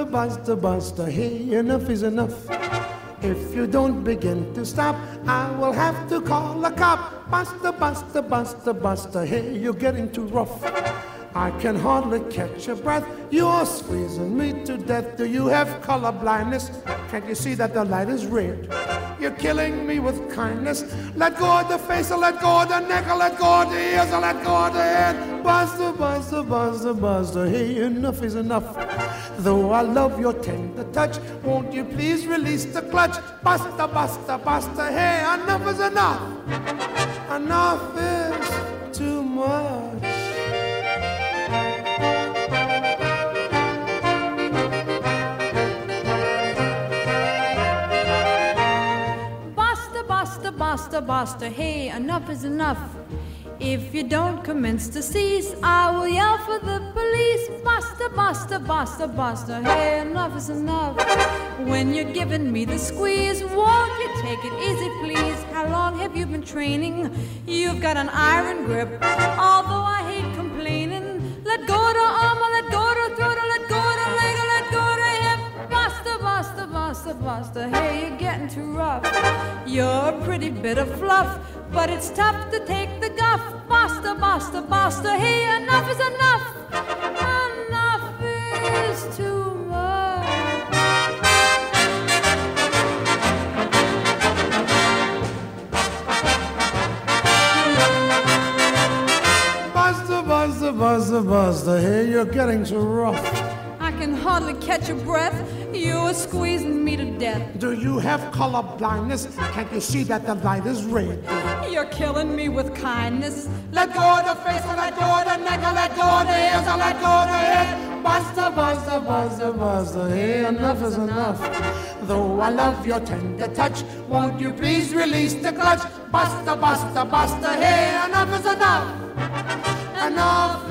Buster, Buster, Buster, hey, enough is enough. If you don't begin to stop, I will have to call a cop. Buster, Buster, Buster, Buster, hey, you're getting too rough. I can hardly catch your breath. You're squeezing me to death. Do you have color blindness? Can't you see that the light is red? You're killing me with kindness. Let go of the face, or let go of the neck, or let go of the ears, or let go of the head. Buster, Buster, Buster, Buster, hey, enough is enough. Though I love your tender touch, won't you please release the clutch? Buster, Buster, Buster, hey, enough is enough. Enough is too much. Buster, Buster, Buster, Buster, hey, enough is enough. If you don't commence to cease, I will yell for the police. Buster, Buster, Buster, Buster, hey, enough is enough. When you're giving me the squeeze, won't you take it easy, please? How long have you been training? You've got an iron grip, although I hate complaining. Let go to arm, let go to throat, let go to leg, let go to hip. Buster, Buster, Buster, Buster, hey, you're getting too rough. You're a pretty bit of fluff, but it's tough to take the guff. Buster, Buster, Buster, hey, enough is enough. Enough is too much. Buster, Buster, Buster, Buster, hey, you're getting too rough. I can hardly catch a breath. You're squeezing me to death. Do you have color blindness? Can't you see that the light is red? You're killing me with kindness. Let go of the face, or let go of the neck, or let go of the ears, or let go of the head. Buster, Buster, Buster, Buster, hey, enough is enough. Though I love your tender touch, won't you please release the clutch? Buster, Buster, Buster, hey, enough is enough. Enough